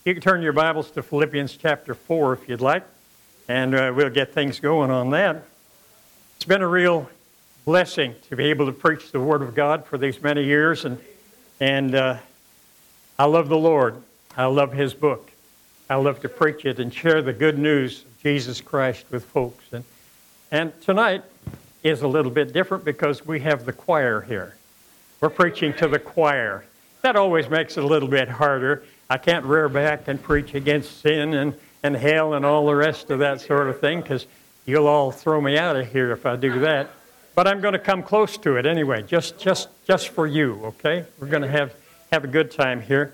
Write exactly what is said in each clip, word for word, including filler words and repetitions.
You can turn your Bibles to Philippians chapter four if you'd like, and uh, we'll get things going on that. It's been a real blessing to be able to preach the Word of God for these many years, and and uh, I love the Lord. I love His book. I love to preach it and share the good news of Jesus Christ with folks. And, and tonight is a little bit different because we have the choir here. We're preaching to the choir. That always makes it a little bit harder. I can't rear back and preach against sin and, and hell and all the rest of that sort of thing because you'll all throw me out of here if I do that. But I'm going to come close to it anyway, just just just for you, okay? We're going to have, have a good time here.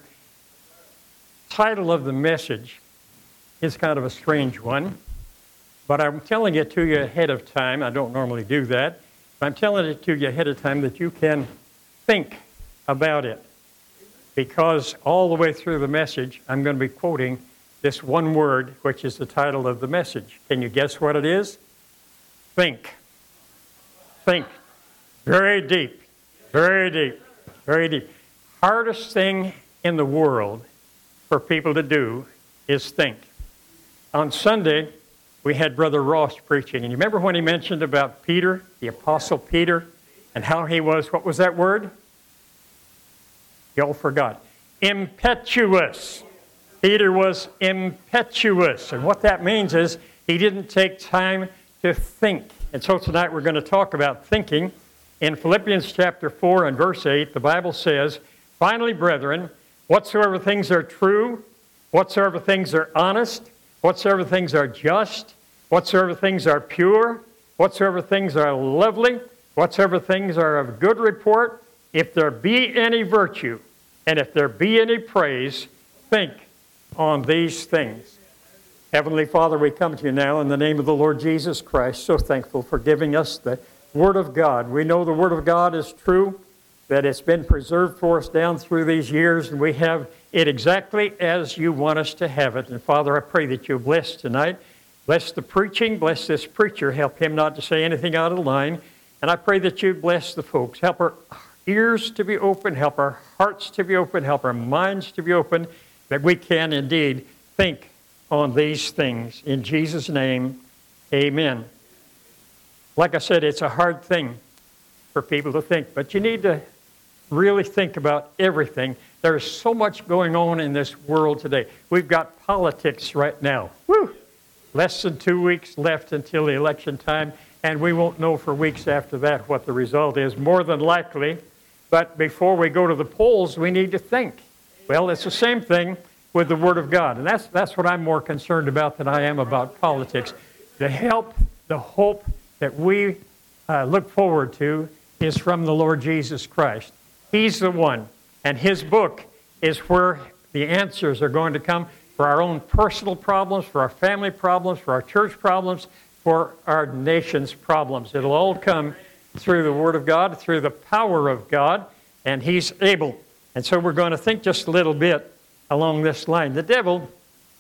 Title of the message is kind of a strange one, but I'm telling it to you ahead of time. I don't normally do that, but I'm telling it to you ahead of time that you can think about it. Because all the way through the message, I'm going to be quoting this one word, which is the title of the message. Can you guess what it is? Think. Think. Very deep. Very deep. Very deep. Hardest thing in the world for people to do is think. On Sunday, we had Brother Ross preaching. And you remember when he mentioned about Peter, the Apostle Peter, and how he was, what was that word? You all forgot. Impetuous. Peter was impetuous. And what that means is he didn't take time to think. And so tonight we're going to talk about thinking. In Philippians chapter four and verse eight, the Bible says, "Finally, brethren, whatsoever things are true, whatsoever things are honest, whatsoever things are just, whatsoever things are pure, whatsoever things are lovely, whatsoever things are of good report, if there be any virtue, and if there be any praise, think on these things." Heavenly Father, we come to you now in the name of the Lord Jesus Christ, so thankful for giving us the Word of God. We know the Word of God is true, that it's been preserved for us down through these years, and we have it exactly as you want us to have it. And Father, I pray that you'll bless tonight. Bless the preaching, bless this preacher, help him not to say anything out of line. And I pray that you bless the folks. Help our ears to be open, help our hearts to be open, help our minds to be open, that we can indeed think on these things. In Jesus' name, amen. Like I said, it's a hard thing for people to think, but you need to really think about everything. There's so much going on in this world today. We've got politics right now. Woo! Less than two weeks left until the election time, and we won't know for weeks after that what the result is, more than likely. But before we go to the polls, we need to think. Well, it's the same thing with the Word of God. And that's that's what I'm more concerned about than I am about politics. The help, the hope that we uh, look forward to is from the Lord Jesus Christ. He's the one. And His book is where the answers are going to come for our own personal problems, for our family problems, for our church problems, for our nation's problems. It'll all come through the Word of God, through the power of God, and He's able. And so we're going to think just a little bit along this line. The devil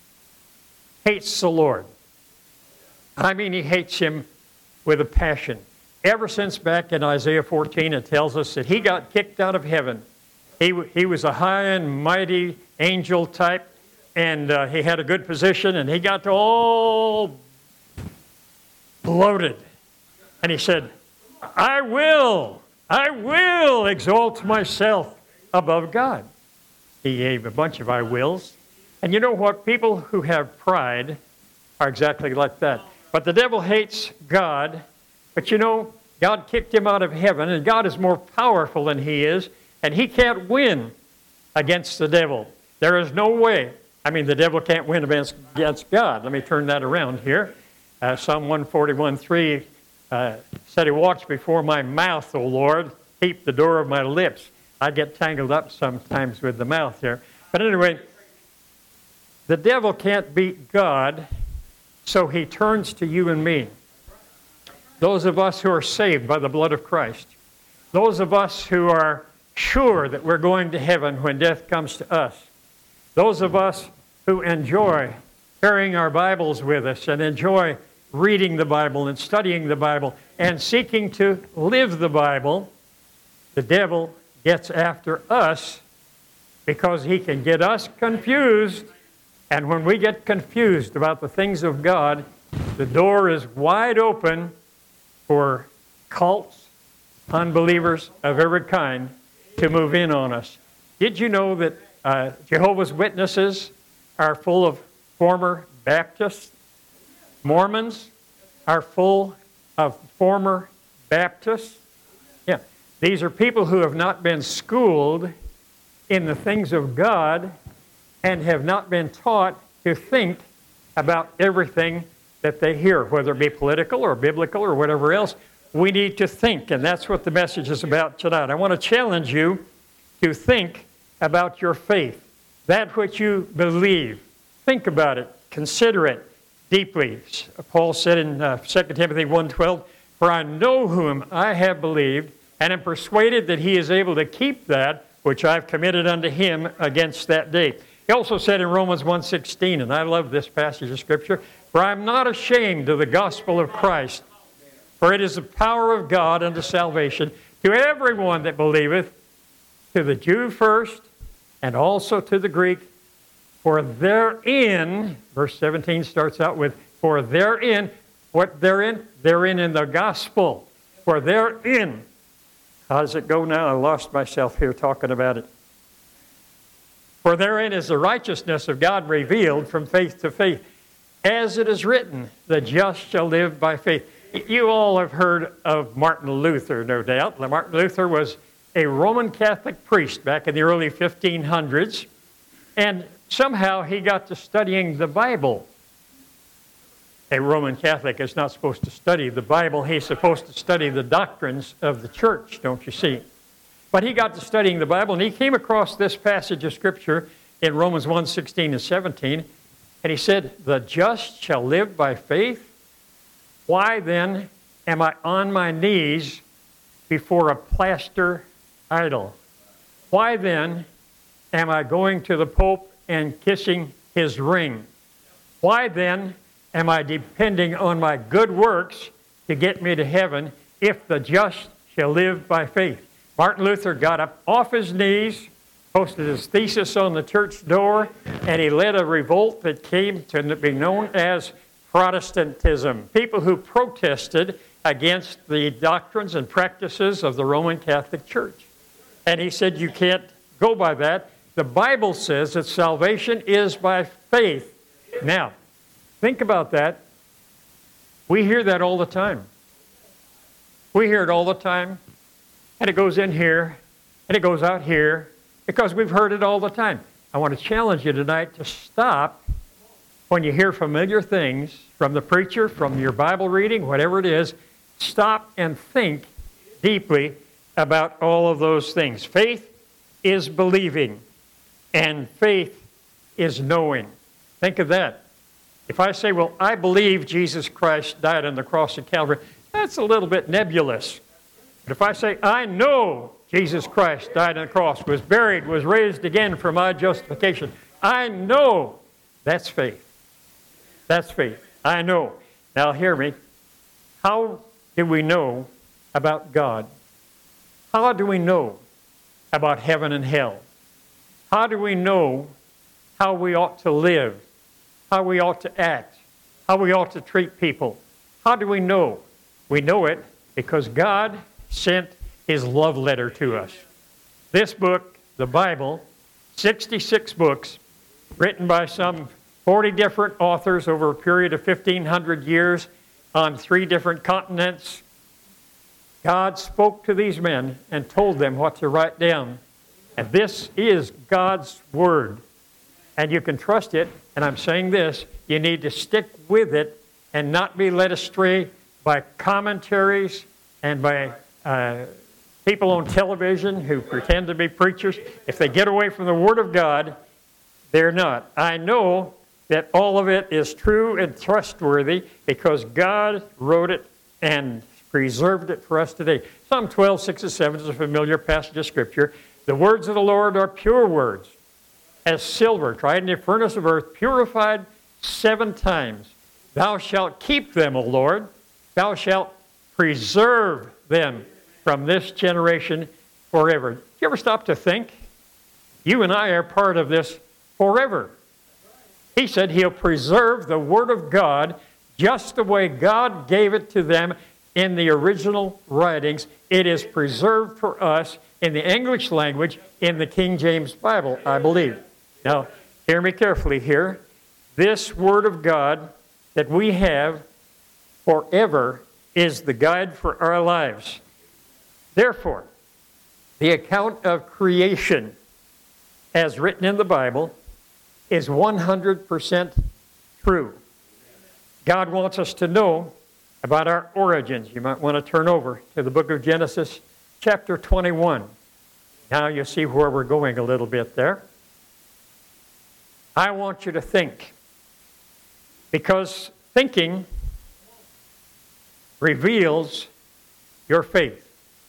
hates the Lord. I mean, he hates Him with a passion. Ever since back in Isaiah fourteen, it tells us that he got kicked out of heaven. He, he was a high and mighty angel type, and uh, he had a good position, and he got all bloated. And he said, I will, I will exalt myself above God. He gave a bunch of I wills. And you know what? People who have pride are exactly like that. But the devil hates God. But you know, God kicked him out of heaven, and God is more powerful than he is, and he can't win against the devil. There is no way. I mean, the devil can't win against, against God. Let me turn that around here. Uh, Psalm one forty-one three uh, said, He walks before my mouth, O Lord, keep the door of my lips. I get tangled up sometimes with the mouth here. But anyway, the devil can't beat God, so he turns to you and me. Those of us who are saved by the blood of Christ. Those of us who are sure that we're going to heaven when death comes to us. Those of us who enjoy carrying our Bibles with us and enjoy reading the Bible and studying the Bible and seeking to live the Bible. The devil gets after us because he can get us confused And when we get confused about the things of God, the door is wide open for cults, unbelievers of every kind to move in on us. Did you know that uh, Jehovah's Witnesses are full of former Baptists? Mormons are full of former Baptists? Yeah. These are people who have not been schooled in the things of God and have not been taught to think about everything that they hear, whether it be political or biblical or whatever else. We need to think, and that's what the message is about tonight. I want to challenge you to think about your faith, that which you believe. Think about it. Consider it deeply. Paul said in uh, Second Timothy one twelve, "For I know whom I have believed, and am persuaded that he is able to keep that which I've committed unto him against that day." He also said in Romans one sixteen, and I love this passage of Scripture, "For I am not ashamed of the gospel of Christ, for it is the power of God unto salvation to everyone that believeth, to the Jew first, and also to the Greek. For therein," verse seventeen starts out with, "For therein," what therein? Therein in the gospel. "For therein," how does it go now? I lost myself here talking about it. "For therein is the righteousness of God revealed from faith to faith. As it is written, the just shall live by faith." You all have heard of Martin Luther, no doubt. Martin Luther was a Roman Catholic priest back in the early fifteen hundreds, and somehow he got to studying the Bible. A Roman Catholic is not supposed to study the Bible. He's supposed to study the doctrines of the church, don't you see? But he got to studying the Bible, and he came across this passage of Scripture in Romans one sixteen and seventeen, and he said, "The just shall live by faith. Why then am I on my knees before a plaster idol? Why then am I going to the Pope and kissing his ring? Why then am I depending on my good works to get me to heaven if the just shall live by faith?" Martin Luther got up off his knees, posted his thesis on the church door, and he led a revolt that came to be known as Protestantism. People who protested against the doctrines and practices of the Roman Catholic Church. And he said, you can't go by that. The Bible says that salvation is by faith. Now, think about that. We hear that all the time. We hear it all the time. And it goes in here, and it goes out here, because we've heard it all the time. I want to challenge you tonight to stop when you hear familiar things from the preacher, from your Bible reading, whatever it is. Stop and think deeply about all of those things. Faith is believing, and faith is knowing. Think of that. If I say, well, I believe Jesus Christ died on the cross of Calvary, that's a little bit nebulous. But if I say, I know Jesus Christ died on the cross, was buried, was raised again for my justification, I know, that's faith. That's faith. I know. Now hear me. How do we know about God? How do we know about heaven and hell? How do we know how we ought to live? How we ought to act? How we ought to treat people? How do we know? We know it because God sent His love letter to us. This book, the Bible, sixty-six books, written by some forty different authors over a period of fifteen hundred years on three different continents. God spoke to these men and told them what to write down. And this is God's Word. And you can trust it. And I'm saying this, you need to stick with it and not be led astray by commentaries and by uh, people on television who pretend to be preachers. If they get away from the Word of God, they're not. I know that all of it is true and trustworthy because God wrote it and preserved it for us today. Psalm twelve, six and seven is a familiar passage of Scripture. The words of the Lord are pure words, as silver tried in the furnace of earth, purified seven times. Thou shalt keep them, O Lord. Thou shalt preserve them from this generation forever. Do you ever stop to think? You and I are part of this forever. He said He'll preserve the Word of God just the way God gave it to them in the original writings. It is preserved for us in the English language in the King James Bible, I believe. Now, hear me carefully here. This Word of God that we have forever is the guide for our lives. Therefore, the account of creation as written in the Bible is one hundred percent true. God wants us to know about our origins. You might want to turn over to the book of Genesis, chapter twenty-one. Now you see where we're going a little bit there. I want you to think, because thinking reveals your faith.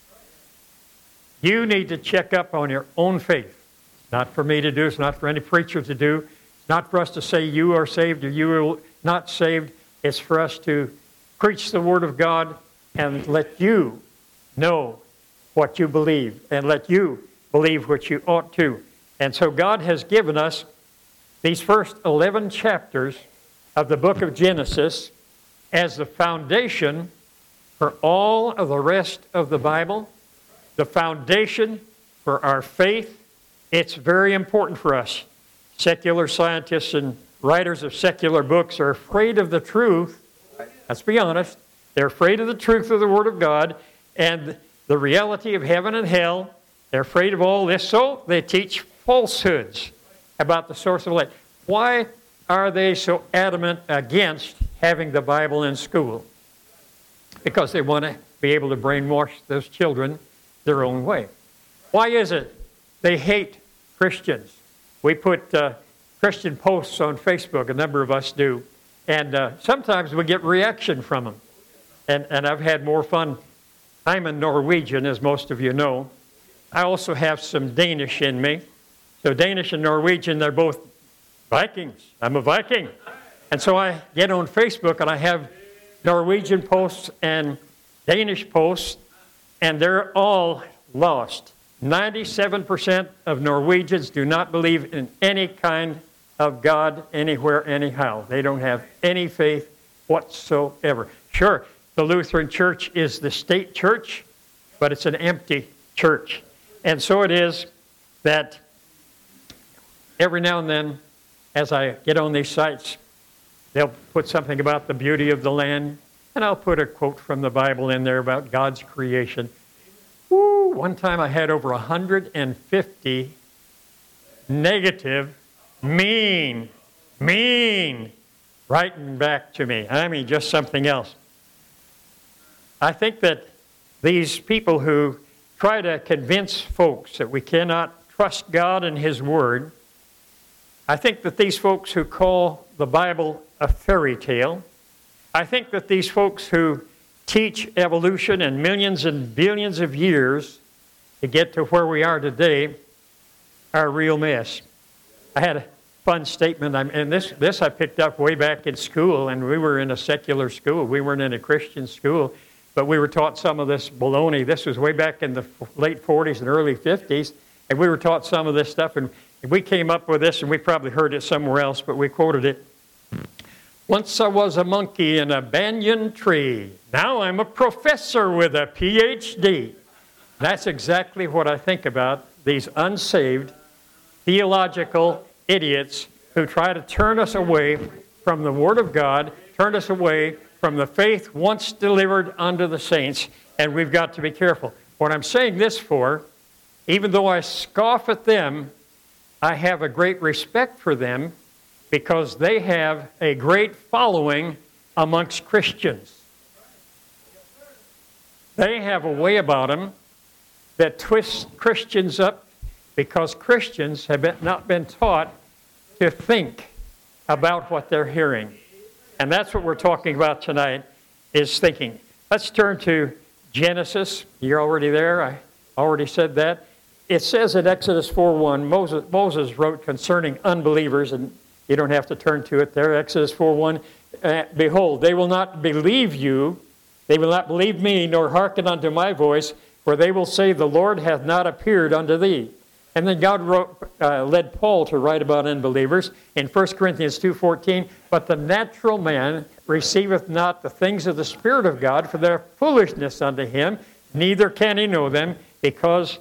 You need to check up on your own faith. It's not for me to do. It's not for any preacher to do. It's not for us to say you are saved or you are not saved. It's for us to preach the Word of God and let you know what you believe and let you believe what you ought to. And so God has given us these first eleven chapters of the book of Genesis as the foundation for all of the rest of the Bible, the foundation for our faith. It's very important for us. Secular scientists and writers of secular books are afraid of the truth. Let's be honest. They're afraid of the truth of the Word of God and the reality of heaven and hell. They're afraid of all this, so they teach falsehoods about the source of light. Why are they so adamant against having the Bible in school? Because they want to be able to brainwash those children their own way. Why is it they hate Christians? We put uh, Christian posts on Facebook, a number of us do, and uh, sometimes we get reaction from them. And, and I've had more fun. I'm a Norwegian, as most of you know. I also have some Danish in me. So Danish and Norwegian, they're both Vikings. I'm a Viking. And so I get on Facebook and I have Norwegian posts and Danish posts, and they're all lost. ninety-seven percent of Norwegians do not believe in any kind of God anywhere, anyhow. They don't have any faith whatsoever. Sure, the Lutheran Church is the state church, but it's an empty church. And so it is that every now and then, as I get on these sites, they'll put something about the beauty of the land, and I'll put a quote from the Bible in there about God's creation. Woo! One time I had over one hundred fifty negative, mean, mean, writing back to me. I mean, just something else. I think that these people who try to convince folks that we cannot trust God and His Word, I think that these folks who call the Bible a fairy tale, I think that these folks who teach evolution and millions and billions of years to get to where we are today are a real mess. I had a fun statement, and this, this I picked up way back in school, and we were in a secular school. We weren't in a Christian school, but we were taught some of this baloney. This was way back in the late forties and early fifties, and we were taught some of this stuff, and we came up with this, and we probably heard it somewhere else, but we quoted it. Once I was a monkey in a banyan tree. Now I'm a professor with a P H D. That's exactly what I think about these unsaved theological idiots who try to turn us away from the Word of God, turn us away from the faith once delivered unto the saints, and we've got to be careful. What I'm saying this for, even though I scoff at them, I have a great respect for them because they have a great following amongst Christians. They have a way about them that twists Christians up because Christians have been, not been taught to think about what they're hearing. And that's what we're talking about tonight, is thinking. Let's turn to Genesis. You're already there. I already said that. It says in Exodus four one, Moses, Moses wrote concerning unbelievers, and you don't have to turn to it there. Exodus four one, uh, behold, they will not believe you, they will not believe me, nor hearken unto my voice, for they will say, the Lord hath not appeared unto thee. And then God wrote, uh, led Paul to write about unbelievers in First Corinthians two fourteen, but the natural man receiveth not the things of the Spirit of God, for they are foolishness unto him, neither can he know them, because...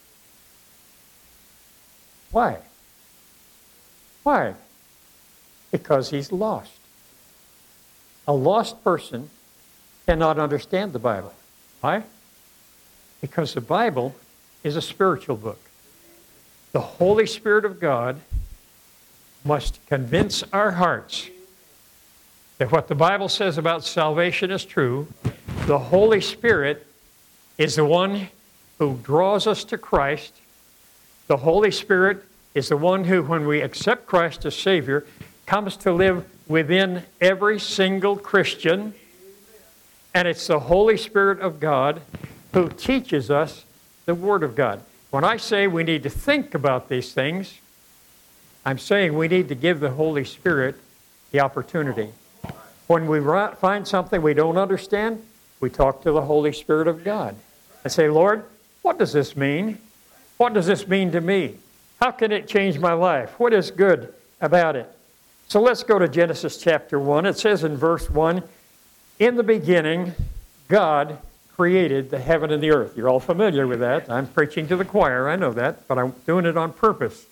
Why? Why? Because he's lost. A lost person cannot understand the Bible. Why? Because the Bible is a spiritual book. The Holy Spirit of God must convince our hearts that what the Bible says about salvation is true. The Holy Spirit is the one who draws us to Christ. The Holy Spirit is the one who, when we accept Christ as Savior, comes to live within every single Christian. And it's the Holy Spirit of God who teaches us the Word of God. When I say we need to think about these things, I'm saying we need to give the Holy Spirit the opportunity. When we find something we don't understand, we talk to the Holy Spirit of God and say, Lord, what does this mean? What does this mean to me? How can it change my life? What is good about it? So let's go to Genesis chapter one. It says in verse one, in the beginning, God created the heaven and the earth. You're all familiar with that. I'm preaching to the choir, I know that, but I'm doing it on purpose.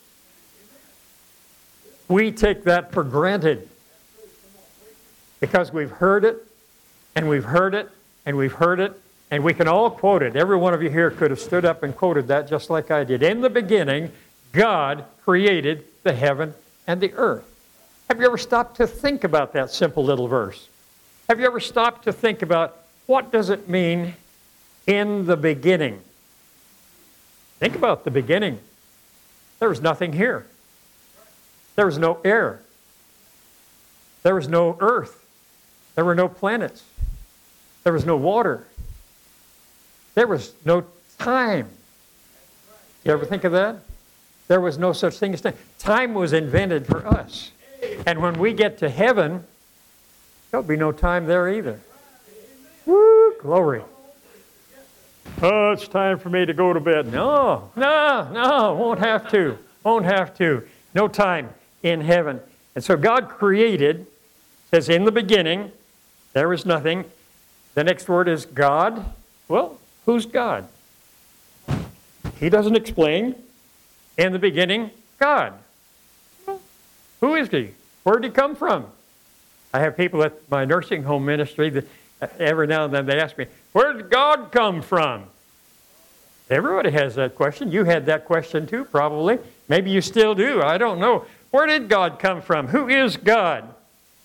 We take that for granted because we've heard it, and we've heard it, and we've heard it, and we can all quote it. Every one of you here could have stood up and quoted that just like I did. In the beginning, God created the heaven and the earth. Have you ever stopped to think about that simple little verse? Have you ever stopped to think about what does it mean in the beginning? Think about the beginning. There was nothing here. There was no air. There was no earth. There were no planets. There was no water. There was no time. You ever think of that? There was no such thing as time. Time was invented for us. And when we get to heaven, there'll be no time there either. Woo, glory. Oh, it's time for me to go to bed. No, no, no, won't have to. Won't have to. No time in heaven. And so God created, says in the beginning, there was nothing. The next word is God. Well, who's God? He doesn't explain. In the beginning, God. Who is he? Where did he come from? I have people at my nursing home ministry that every now and then they ask me, where did God come from? Everybody has that question. You had that question too, probably. Maybe you still do. I don't know. Where did God come from? Who is God?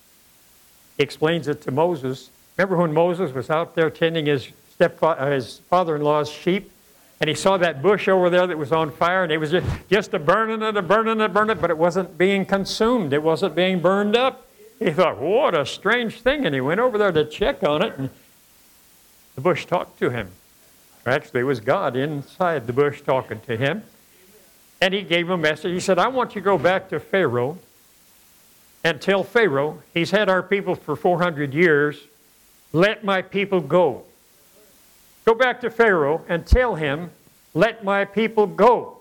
He explains it to Moses. Remember when Moses was out there tending his, stepfa- his father-in-law's sheep? And he saw that bush over there that was on fire, and it was just, just a burning and a burning and a burning, but it wasn't being consumed. It wasn't being burned up. He thought, what a strange thing. And he went over there to check on it, and the bush talked to him. Actually, it was God inside the bush talking to him. And he gave him a message. He said, I want you to go back to Pharaoh and tell Pharaoh, he's had our people for four hundred years, let my people go. Go back to Pharaoh and tell him, let my people go.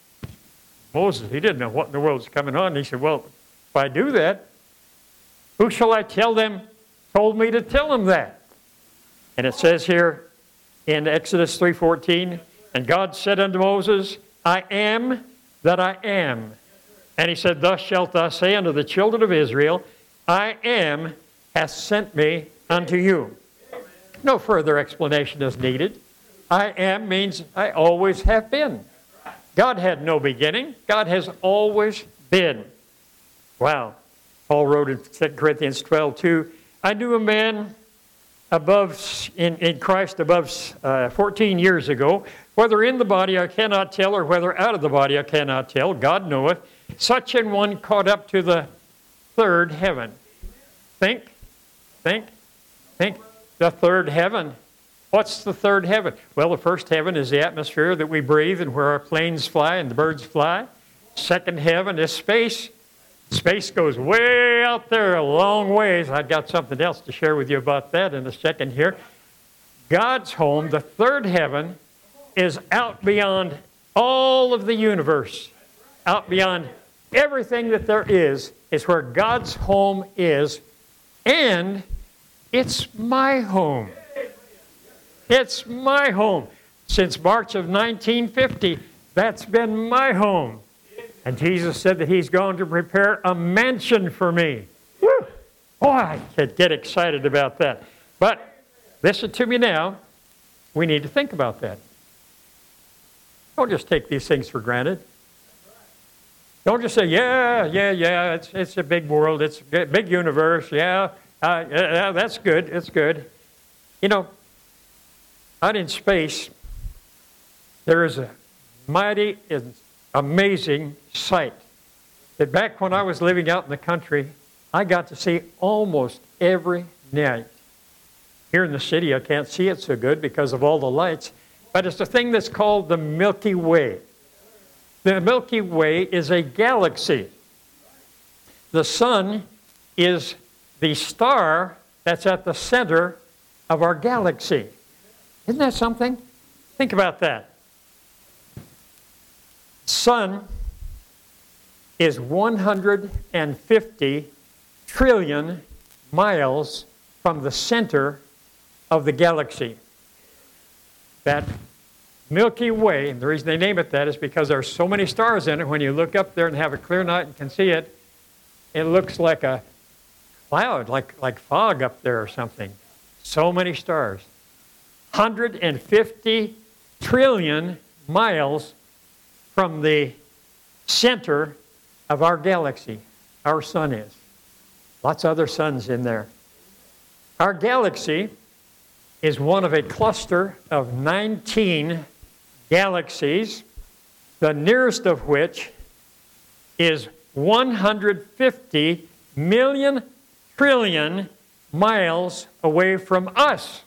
Moses, he didn't know what in the world was coming on. He said, well, if I do that, who shall I tell them, told me to tell them that? And it says here in Exodus three fourteen, and God said unto Moses, I am that I am. And he said, thus shalt thou say unto the children of Israel, I am hath sent me unto you. No further explanation is needed. I am means I always have been. God had no beginning. God has always been. Wow. Paul wrote in Second Corinthians twelve two, I knew a man above in, in Christ above uh, fourteen years ago, whether in the body I cannot tell, or whether out of the body I cannot tell, God knoweth, such an one caught up to the third heaven. Think, think, think. The third heaven. What's the third heaven? Well, the first heaven is the atmosphere that we breathe and where our planes fly and the birds fly. Second heaven is space. Space goes way out there a long ways. I've got something else to share with you about that in a second here. God's home, the third heaven, is out beyond all of the universe, out beyond everything that there is, is where God's home is, and it's my home. It's my home. Since March of nineteen fifty, that's been my home. And Jesus said that He's going to prepare a mansion for me. Woo! Boy, I could get excited about that. But listen to me now. We need to think about that. Don't just take these things for granted. Don't just say, yeah, yeah, yeah, it's, it's a big world, it's a big universe, yeah, uh, yeah, that's good, it's good. You know, out in space, there is a mighty, amazing sight that back when I was living out in the country, I got to see almost every night. Here in the city, I can't see it so good because of all the lights, but it's a thing that's called the Milky Way. The Milky Way is a galaxy. The sun is the star that's at the center of our galaxy. Isn't that something? Think about that. Sun is one hundred fifty trillion miles from the center of the galaxy. That Milky Way, and the reason they name it that is because there are so many stars in it. When you look up there and have a clear night and can see it, it looks like a cloud, like, like fog up there or something. So many stars. one hundred fifty trillion miles from the center of our galaxy. Our sun is. Lots of other suns in there. Our galaxy is one of a cluster of nineteen galaxies, the nearest of which is one hundred fifty million trillion miles away from us.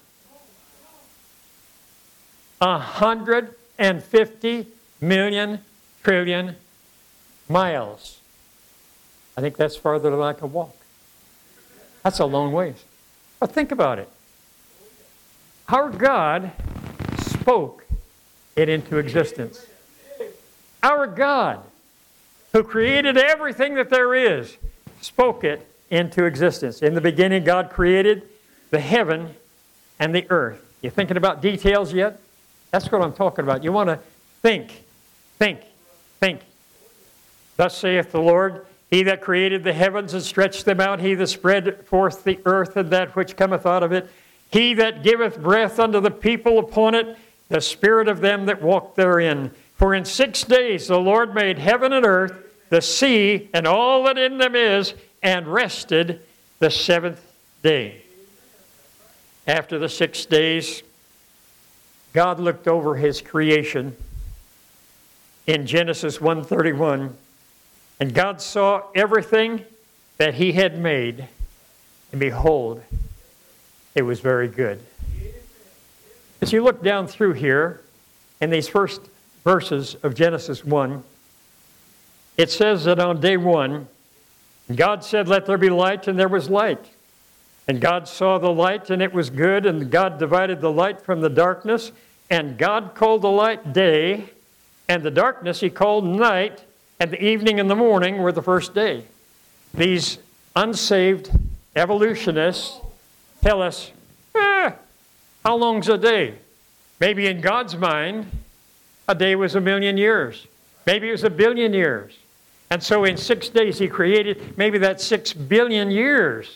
one hundred fifty million trillion miles. I think that's farther than I can walk. That's a long ways. But think about it. Our God spoke it into existence. Our God, who created everything that there is, spoke it into existence. In the beginning, God created the heaven and the earth. You thinking about details yet? That's what I'm talking about. You want to think, think, think. Thus saith the Lord, He that created the heavens and stretched them out, He that spread forth the earth and that which cometh out of it, He that giveth breath unto the people upon it, the spirit of them that walk therein. For in six days the Lord made heaven and earth, the sea, and all that in them is, and rested the seventh day. After the six days, God looked over His creation in Genesis one thirty-one, and God saw everything that He had made, and behold, it was very good. As you look down through here, in these first verses of Genesis one, it says that on day one, God said, let there be light, and there was light. And God saw the light, and it was good, and God divided the light from the darkness, and God called the light day, and the darkness He called night, and the evening and the morning were the first day. These unsaved evolutionists tell us, eh, how long's a day? Maybe in God's mind, a day was a million years. Maybe it was a billion years. And so in six days He created, maybe that's six billion years.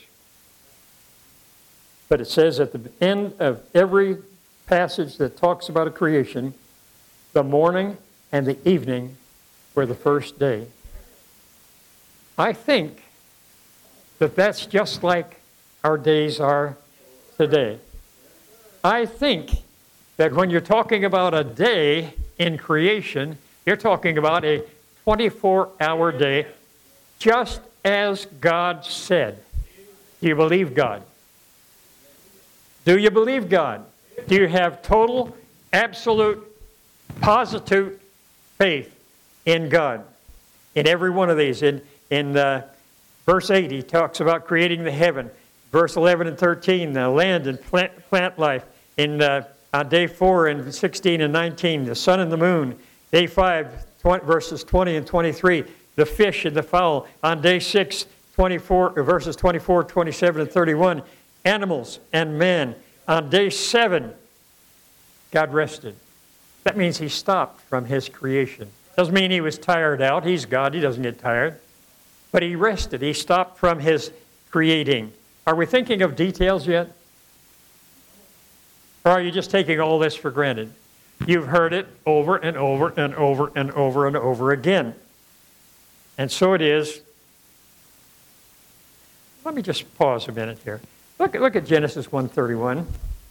But it says at the end of every passage that talks about a creation, the morning and the evening were the first day. I think that that's just like our days are today. I think that when you're talking about a day in creation, you're talking about a twenty-four hour day, just as God said. Do you believe God? Do you believe God? Do you have total, absolute, positive faith in God? In every one of these. In, in uh, verse eight, He talks about creating the heaven. Verse eleven and thirteen, the land and plant, plant life. In uh, on day four and sixteen and nineteen, the sun and the moon, Day five, twenty, verses twenty and twenty-three, the fish and the fowl. On day six, twenty-four, verses twenty-four, twenty-seven, and thirty-one, animals and men. On day seven, God rested. That means he stopped from his creation. Doesn't mean he was tired out. He's God. He doesn't get tired. But he rested. He stopped from his creating. Are we thinking of details yet? Or are you just taking all this for granted? You've heard it over and over and over and over and over again. And so it is. Let me just pause a minute here. Look, look at Genesis one thirty-one.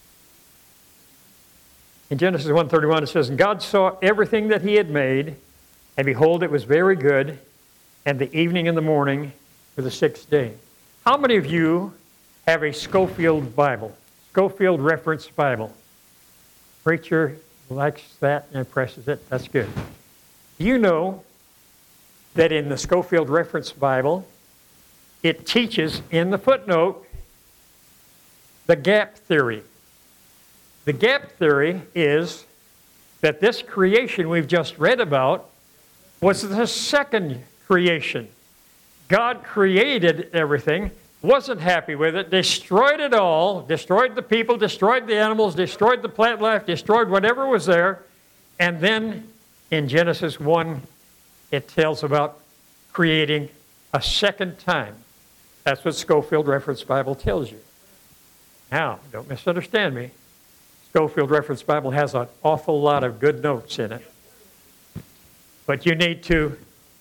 In Genesis one thirty-one it says, "And God saw everything that he had made, and behold, it was very good, and the evening and the morning were the sixth day." How many of you have a Scofield Bible? Scofield Reference Bible. Preacher likes that and presses it. That's good. Do you know that in the Scofield Reference Bible, it teaches in the footnote the gap theory? The gap theory is that this creation we've just read about was the second creation. God created everything, wasn't happy with it, destroyed it all, destroyed the people, destroyed the animals, destroyed the plant life, destroyed whatever was there. And then in Genesis one, it tells about creating a second time. That's what Scofield Reference Bible tells you. Now, don't misunderstand me. Scofield Reference Bible has an awful lot of good notes in it. But you need to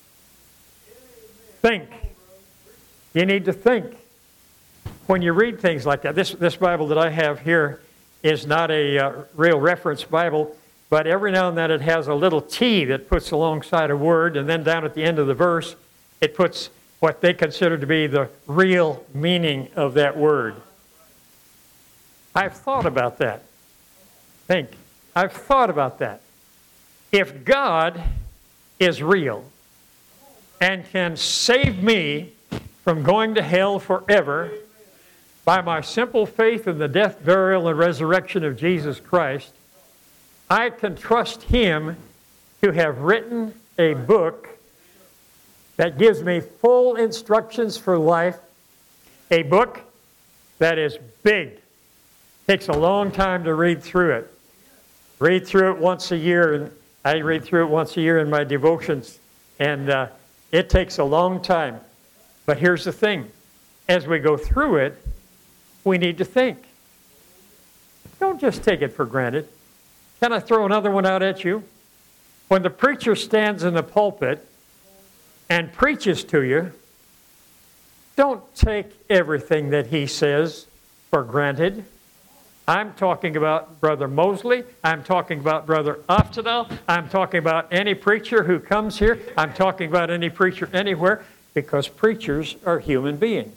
think. You need to think when you read things like that. This, this Bible that I have here is not a uh, real reference Bible, but every now and then it has a little T that puts alongside a word, and then down at the end of the verse, it puts what they consider to be the real meaning of that word. I've thought about that. Think. I've thought about that. If God is real and can save me from going to hell forever by my simple faith in the death, burial, and resurrection of Jesus Christ, I can trust him to have written a book that gives me full instructions for life, a book that is big. Takes a long time to read through it. Read through it once a year, and I read through it once a year in my devotions, and uh, it takes a long time. But here's the thing. As we go through it, we need to think. Don't just take it for granted. Can I throw another one out at you? When the preacher stands in the pulpit and preaches to you, don't take everything that he says for granted. I'm talking about Brother Mosley. I'm talking about Brother Oftedal. I'm talking about any preacher who comes here. I'm talking about any preacher anywhere, because preachers are human beings.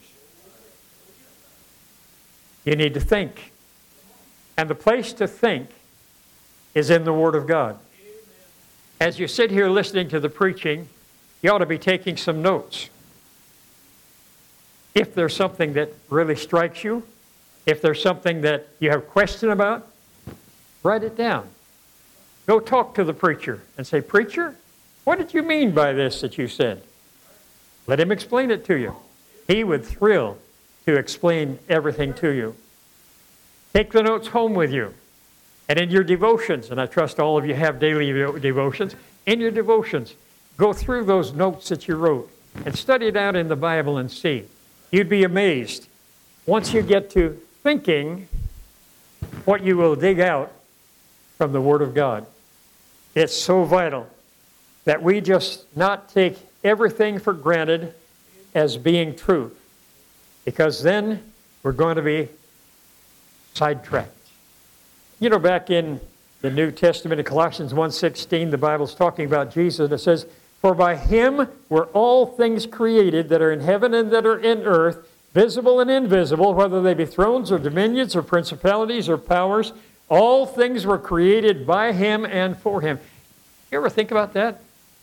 You need to think. And the place to think is in the Word of God. As you sit here listening to the preaching, you ought to be taking some notes. If there's something that really strikes you, if there's something that you have a question about, write it down. Go talk to the preacher and say, "Preacher, what did you mean by this that you said?" Let him explain it to you. He would thrill to explain everything to you. Take the notes home with you. And in your devotions, and I trust all of you have daily devotions, in your devotions, go through those notes that you wrote and study it out in the Bible and see. You'd be amazed. Once you get to thinking, what you will dig out from the Word of God. It's so vital that we just not take everything for granted as being true, because then we're going to be sidetracked. You know, back in the New Testament, in Colossians one sixteen, the Bible's talking about Jesus, and it says, "For by him were all things created that are in heaven and that are in earth, visible and invisible, whether they be thrones or dominions or principalities or powers. All things were created by him and for him." You ever think about that?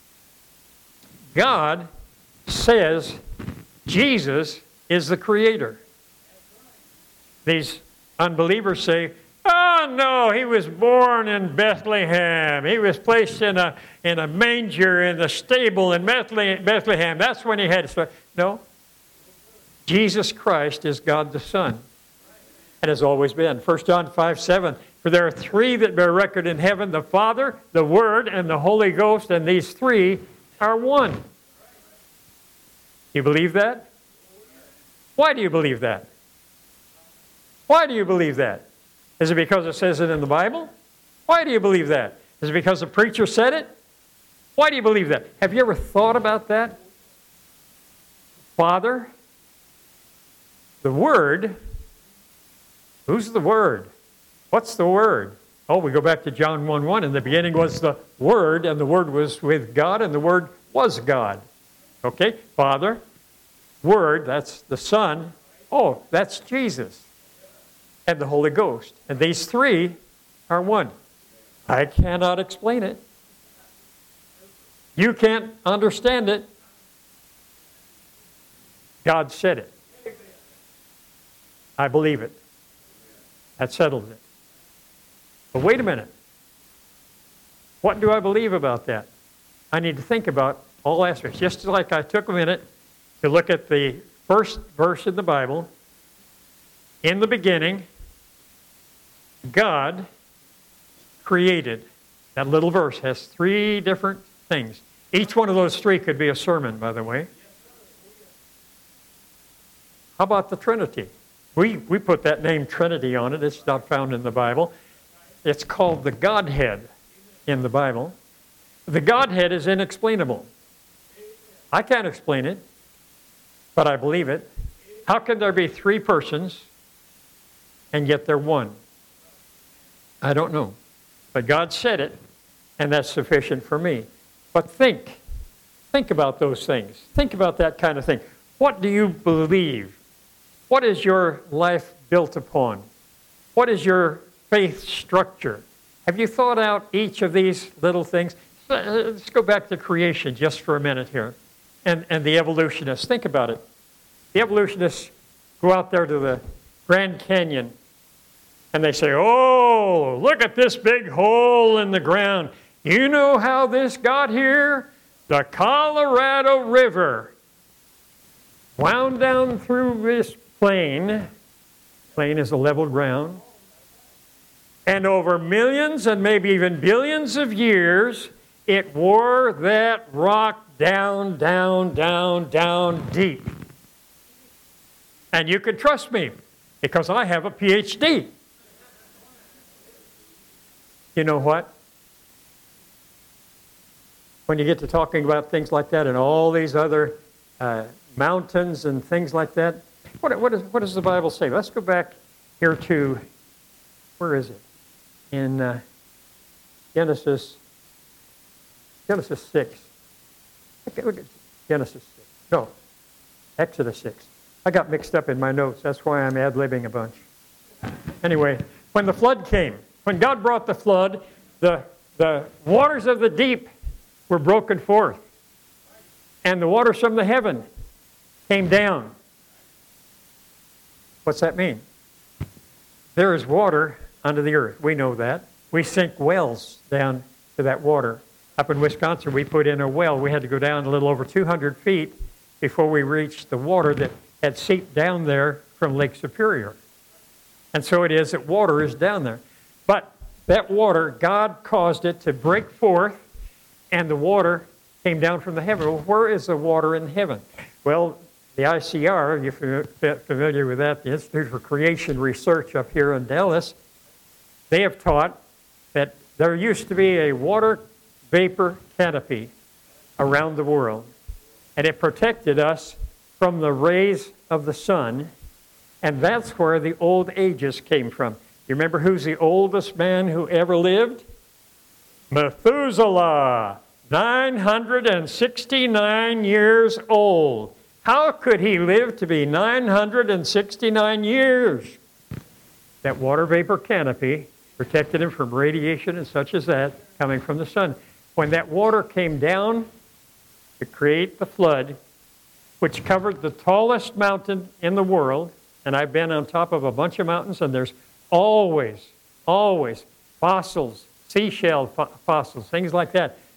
God says Jesus is the creator. These unbelievers say, "Oh no, he was born in Bethlehem. He was placed in a in a manger in the stable in Bethlehem. That's when he had to start. No. Jesus Christ is God the Son. And has always been. First John five seven. For there are three that bear record in heaven, the Father, the Word, and the Holy Ghost, and these three are one. You believe that? Why do you believe that? Why do you believe that? Is it because it says it in the Bible? Why do you believe that? Is it because the preacher said it? Why do you believe that? Have you ever thought about that? Father, the Word. Who's the Word? What's the Word? Oh, we go back to John one one. In the beginning was the Word, and the Word was with God, and the Word was God. Okay? Father, Word, that's the Son. Oh, that's Jesus. And the Holy Ghost. And these three are one. I cannot explain it. You can't understand it. God said it. I believe it. That settles it. But wait a minute. What do I believe about that? I need to think about all aspects. Just like I took a minute to look at the first verse in the Bible. In the beginning, God created. That little verse has three different things. Each one of those three could be a sermon, by the way. How about the Trinity? We, we put that name Trinity on it. It's not found in the Bible. It's called the Godhead in the Bible. The Godhead is inexplainable. I can't explain it, but I believe it. How can there be three persons and yet they're one? I don't know. But God said it, and that's sufficient for me. But think. Think about those things. Think about that kind of thing. What do you believe? What is your life built upon? What is your faith structure? Have you thought out each of these little things? Let's go back to creation just for a minute here. And, and the evolutionists. Think about it. The evolutionists go out there to the Grand Canyon and they say, oh, look at this big hole in the ground. You know how this got here? The Colorado River wound down through this plain. Plain is a level ground. And over millions and maybe even billions of years, it wore that rock down, down, down, down deep. And you can trust me because I have a P H D. You know what? When you get to talking about things like that and all these other uh, mountains and things like that, what, what, is, what does the Bible say? Let's go back here to, where is it? In uh, Genesis, Genesis six. Okay, look at Genesis six. No, Exodus six. I got mixed up in my notes. That's why I'm ad-libbing a bunch. Anyway, when the flood came, when God brought the flood, the, the waters of the deep were broken forth. And the waters from the heaven came down. What's that mean? There is water under the earth. We know that. We sink wells down to that water. Up in Wisconsin, we put in a well. We had to go down a little over two hundred feet before we reached the water that had seeped down there from Lake Superior. And so it is that water is down there. But that water, God caused it to break forth, and the water came down from the heaven. Well, where is the water in heaven? Well, the I C R, if you're familiar with that, the Institute for Creation Research up here in Dallas, they have taught that there used to be a water vapor canopy around the world, and it protected us from the rays of the sun, and that's where the old ages came from. You remember who's the oldest man who ever lived? Methuselah, nine hundred sixty-nine years old. How could he live to be nine hundred sixty-nine years? That water vapor canopy protected him from radiation and such as that coming from the sun. When that water came down to create the flood, which covered the tallest mountain in the world, and I've been on top of a bunch of mountains, and there's always, always fossils, seashell fo- fossils, things like that,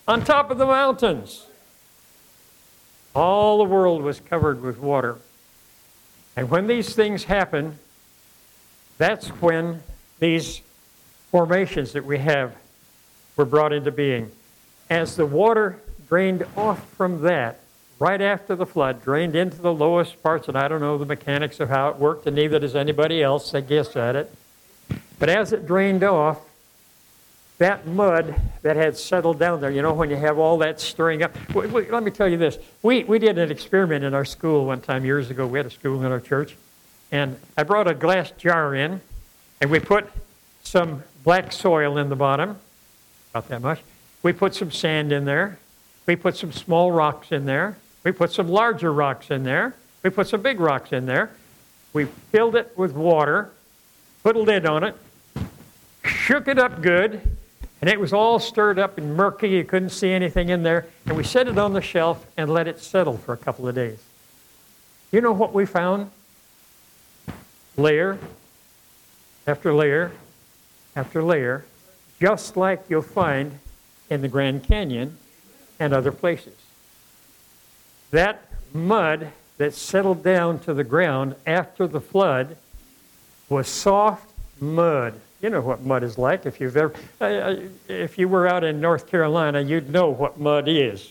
on top of the mountains. All the world was covered with water. And when these things happen, that's when these formations that we have were brought into being. As the water drained off from that, right after the flood, drained into the lowest parts, and I don't know the mechanics of how it worked, and neither does anybody else, I guess, at it. But as it drained off, that mud that had settled down there, you know, when you have all that stirring up. W- w- let me tell you this. We, we did an experiment in our school one time years ago. We had a school in our church. And I brought a glass jar in, and we put some black soil in the bottom, about that much. We put some sand in there. We put some small rocks in there. We put some larger rocks in there. We put some big rocks in there. We filled it with water, put a lid on it, shook it up good, and it was all stirred up and murky. You couldn't see anything in there. And we set it on the shelf and let it settle for a couple of days. You know what we found? Layer after layer after layer, just like you'll find in the Grand Canyon and other places. That mud that settled down to the ground after the flood was soft mud. You know what mud is like. If you've ever, uh, if you were out in North Carolina, you'd know what mud is.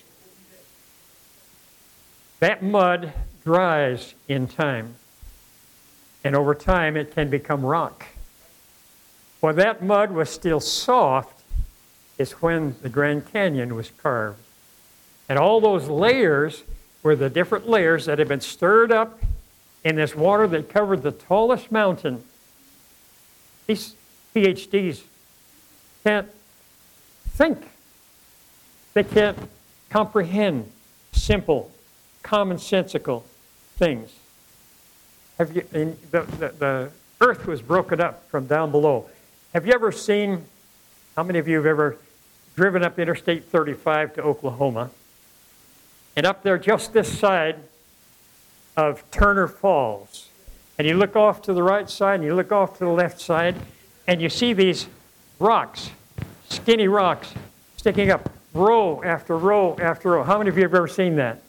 That mud dries in time, and over time it can become rock. When that mud was still soft is when the Grand Canyon was carved. And all those layers were the different layers that had been stirred up in this water that covered the tallest mountain. These P H Ds can't think. They can't comprehend simple, commonsensical things. Have you, and the, the, the earth was broken up from down below. Have you ever seen, how many of you have ever driven up Interstate thirty-five to Oklahoma? And up there, just this side of Turner Falls, and you look off to the right side and you look off to the left side, and you see these rocks, skinny rocks, sticking up row after row after row. How many of you have ever seen that?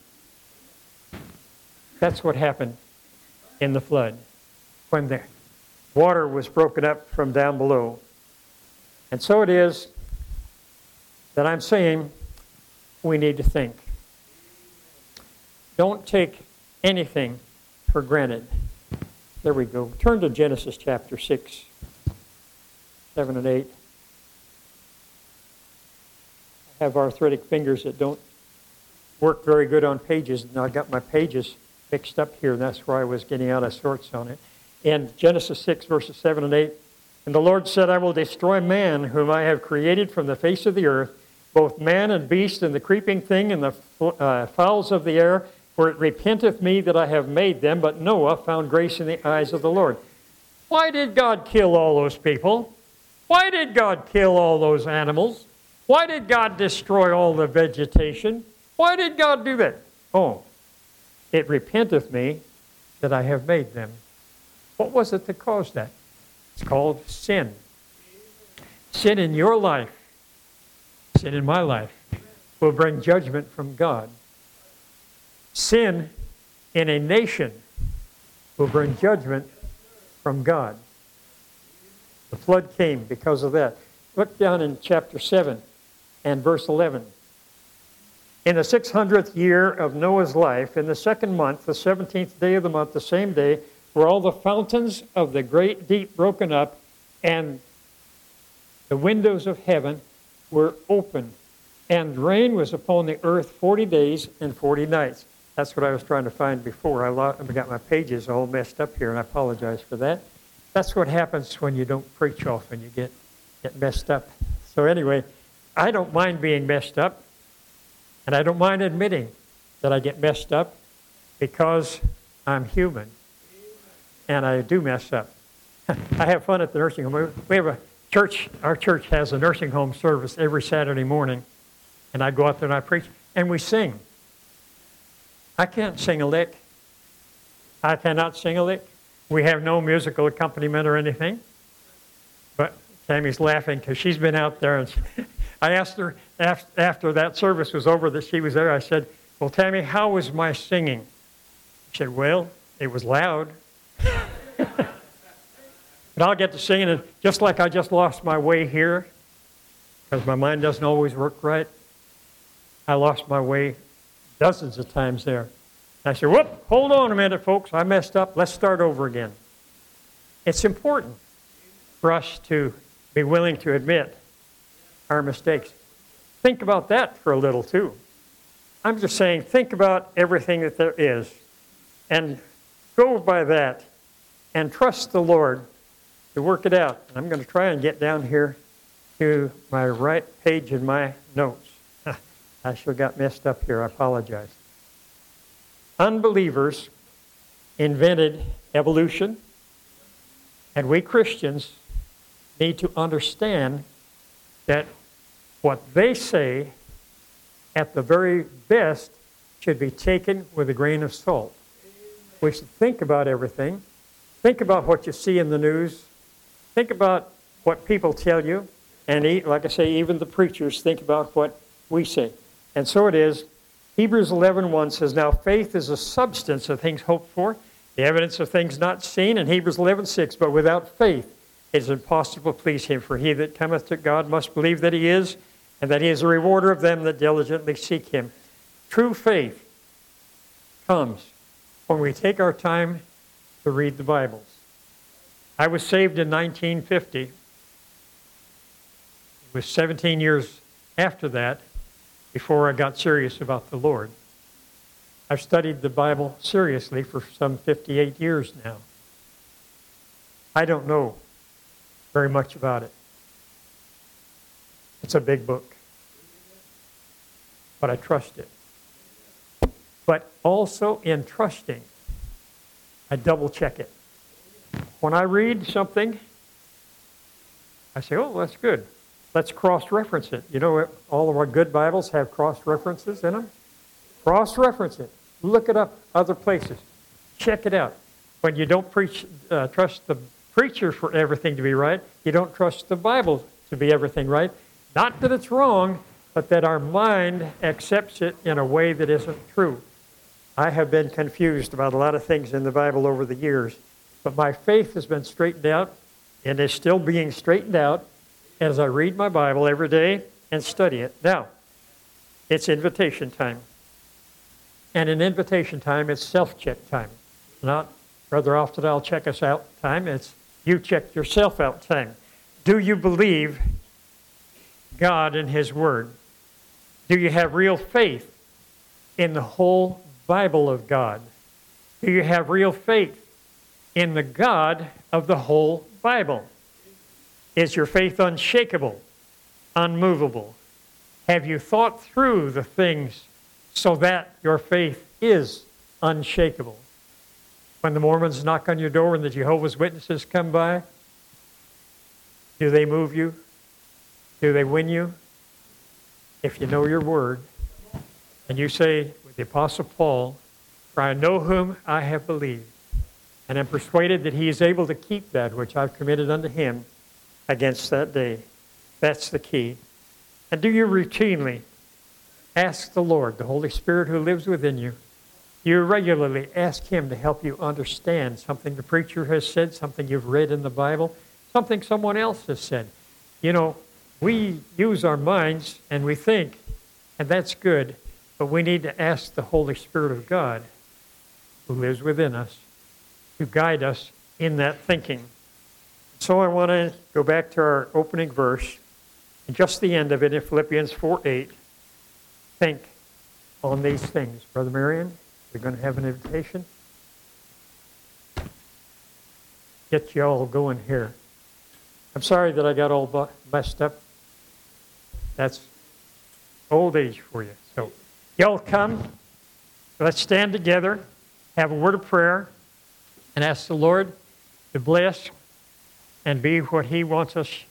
That's what happened in the flood, when the water was broken up from down below. And so it is that I'm saying we need to think. Don't take anything for granted. There we go. Turn to Genesis chapter six, seven and eight. I have arthritic fingers that don't work very good on pages, and I got my pages mixed up here, and that's where I was getting out of sorts on it. In Genesis six, verses seven and eight, and the Lord said, I will destroy man whom I have created from the face of the earth, both man and beast and the creeping thing and the uh, fowls of the air, for it repenteth me that I have made them. But Noah found grace in the eyes of the Lord. Why did God kill all those people? Why did God kill all those animals? Why did God destroy all the vegetation? Why did God do that? Oh, it repenteth me that I have made them. What was it that caused that? It's called sin. Sin in your life, sin in my life, will bring judgment from God. Sin in a nation will bring judgment from God. The flood came because of that. Look down in chapter seven and verse eleven. In the six hundredth year of Noah's life, in the second month, the seventeenth day of the month, the same day, were all the fountains of the great deep broken up, and the windows of heaven were open, and rain was upon the earth forty days and forty nights. That's what I was trying to find before. I got my pages all messed up here, and I apologize for that. That's what happens when you don't preach often. You get, get messed up. So anyway, I don't mind being messed up, and I don't mind admitting that I get messed up because I'm human, and I do mess up. I have fun at the nursing home. We have a church, our church has a nursing home service every Saturday morning, and I go out there and I preach, and we sing. I can't sing a lick. I cannot sing a lick. We have no musical accompaniment or anything. But Tammy's laughing because she's been out there. And she, I asked her after that service was over that she was there. I said, well, Tammy, how was my singing? She said, well, it was loud. But I'll get to singing, and just like I just lost my way here, because my mind doesn't always work right, I lost my way dozens of times there. And I said, whoop, hold on a minute, folks. I messed up. Let's start over again. It's important for us to be willing to admit our mistakes. Think about that for a little, too. I'm just saying, think about everything that there is, and go by that, and trust the Lord to work it out. And I'm going to try and get down here to my right page in my notes. I sure got messed up here. I apologize. Unbelievers invented evolution, and we Christians need to understand that what they say, at the very best, should be taken with a grain of salt. We should think about everything. Think about what you see in the news. Think about what people tell you. And like I say, even the preachers think about what we say. And so it is. Hebrews eleven one says, now faith is a substance of things hoped for, the evidence of things not seen. And Hebrews eleven six, but without faith it is impossible to please him. For he that cometh to God must believe that he is, and that he is a rewarder of them that diligently seek him. True faith comes when we take our time to read the Bibles. I was saved in nineteen fifty. It was seventeen years after that before I got serious about the Lord. I've studied the Bible seriously for some fifty-eight years now. I don't know very much about it. It's a big book, but I trust it. But also in trusting, I double check it. When I read something, I say, oh, that's good. Let's cross-reference it. You know, all of our good Bibles have cross-references in them. Cross-reference it. Look it up other places. Check it out. When you don't preach, uh, trust the preacher for everything to be right, you don't trust the Bible to be everything right. Not that it's wrong, but that our mind accepts it in a way that isn't true. I have been confused about a lot of things in the Bible over the years, but my faith has been straightened out and is still being straightened out as I read my Bible every day and study it. Now, it's invitation time. And in invitation time, it's self-check time. Not, Brother often I'll check us out time. It's you check yourself out time. Do you believe God and his word? Do you have real faith in the whole Bible of God? Do you have real faith in the God of the whole Bible? Is your faith unshakable, unmovable? Have you thought through the things so that your faith is unshakable? When the Mormons knock on your door and the Jehovah's Witnesses come by, do they move you? Do they win you? If you know your word, and you say with the Apostle Paul, for I know whom I have believed, and am persuaded that he is able to keep that which I've committed unto him against that day. That's the key. And do you routinely ask the Lord, the Holy Spirit who lives within you, you regularly ask him to help you understand something the preacher has said, something you've read in the Bible, something someone else has said. You know, we use our minds and we think, and that's good, but we need to ask the Holy Spirit of God who lives within us to guide us in that thinking. So I want to go back to our opening verse, and just the end of it in Philippians four eight. Think on these things. Brother Marion, you're going to have an invitation. Get you all going here. I'm sorry that I got all messed up. That's old age for you. So y'all come. Let's stand together, have a word of prayer, and ask the Lord to bless and be what he wants us